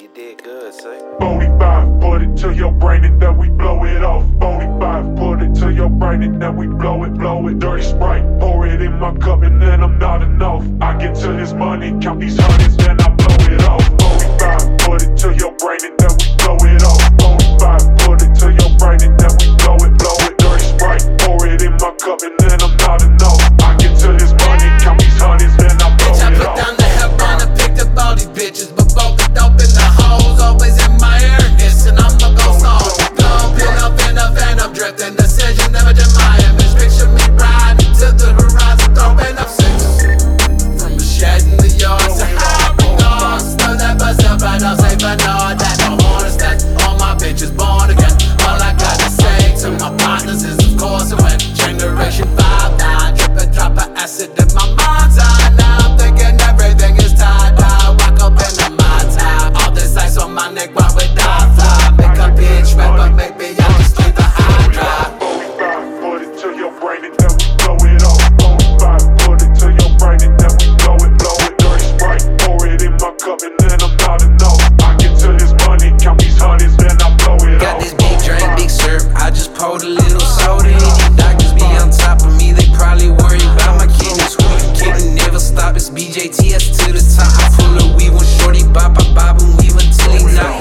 did good, say. 45, put it to your brain and then we blow it off. 45, put it to your brain and then we blow it. Dirty Sprite, pour it in my cup and then I'm not enough. I get to this money, count these hundreds, then I blow it off. 45, put it to your brain and then we blow it off. 45, put it to your brain and then we blow it. Dirty Sprite, pour it in my cup and then I'm not enough. I get to this money, count these hundreds, then I blow Bitch, I it put off. down the headline and picked up all these bitches, but both the dope and the hoes always in my ear. Listen, I'ma go soft. Don't pick up in the van, I'm drifting. Decision never did my image. Picture me riding to the horizon, throwing up sixes. From a shed in the yard to high regards. Throw that bus up right off, say Bernard. That don't want us, that all my bitches born again. All I gotta say to my partners is, of course, it went Generation 5 now. Drippin', drop of acid in my mind's eye. Now I'm thinking everything is tied down. Walk up in the my time. All this ice on my neck, why would I fly? Make a bitch red, but maybe I just leave the high drive. 45, put it to your brain and then we blow it off. 45, put it to your brain and then we blow it. Dirty Sprite, pour it in my cup and then I'm not enough. I get to this money, count these hundreds, then I blow it Got off. this big drink, big syrup. I just poured a little soda in. These doctors be on top of me, they probably worry about my kidneys. Who you kidding? Never stop. It's BJTS to the top. I pull a weave with shorty bop. I bob and weave until he knock.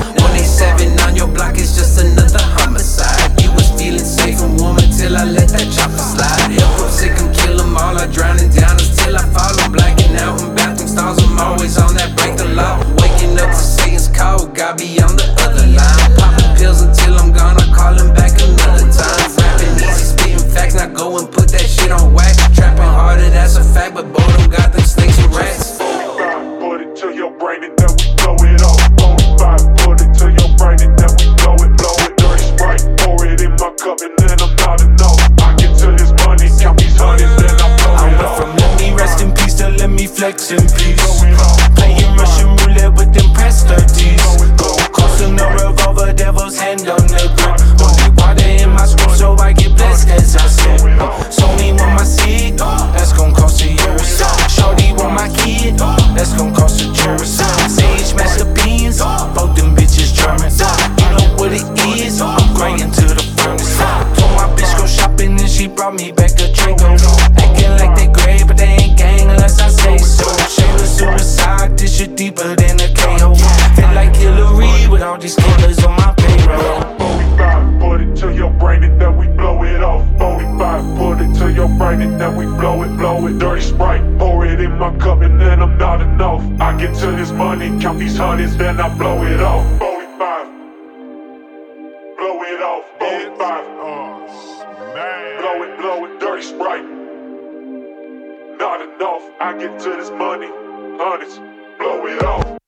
187 on your block is just another homicide. You was feeling safe and warm until I let that chopper slide. Help him sick and kill them all. I drowning down until I fall. I'm blacking out in bathroom stalls. I'm always on that break the law. Waking up to Satan's call. God be on the other line. Popping pills until I'm gone. I call him back another time. Rapping easy, spitting facts. Now go and put that shit on wax. Trapping harder, that's a fact. But both them got them snakes and rats. 45, put it to your brain and then we blow it off. 45, put it to your brain and then we blow it. Dirty Sprite, pour it in my cup and then I'm not enough. I get to this money, count these hundreds, then I blow I it went off. from let me rest in peace to let me flex in peace. Blow it off. Playing Russian roulette with them press 30s. Gold crossing the revolver, devil's hand on the grip. Only water in my script, so I get blessed as I sip. Sony want my seed, that's gon' cost a year. Shorty want my kid, that's gon' cost a jury. Sage master beans, both them bitches German. You know what it is, I'm grinding to the furnace. Told my bitch go shopping and she brought me back a Draco. Acting like they great, but they ain't gang unless I say so. Shameless suicide, this shit deeper than a KO. Feel like Hillary with all these killers on my payroll. 45, put it to your brain and then we blow it off. 45, put it to your brain and then we blow it. Dirty Sprite, pour it in my cup and then I'm not enough. I get to this money, count these hundreds, then I blow it off. 45, blow it off. 45, blow it, Dirty Sprite. Not enough, I get to this money, hundreds, blow it off.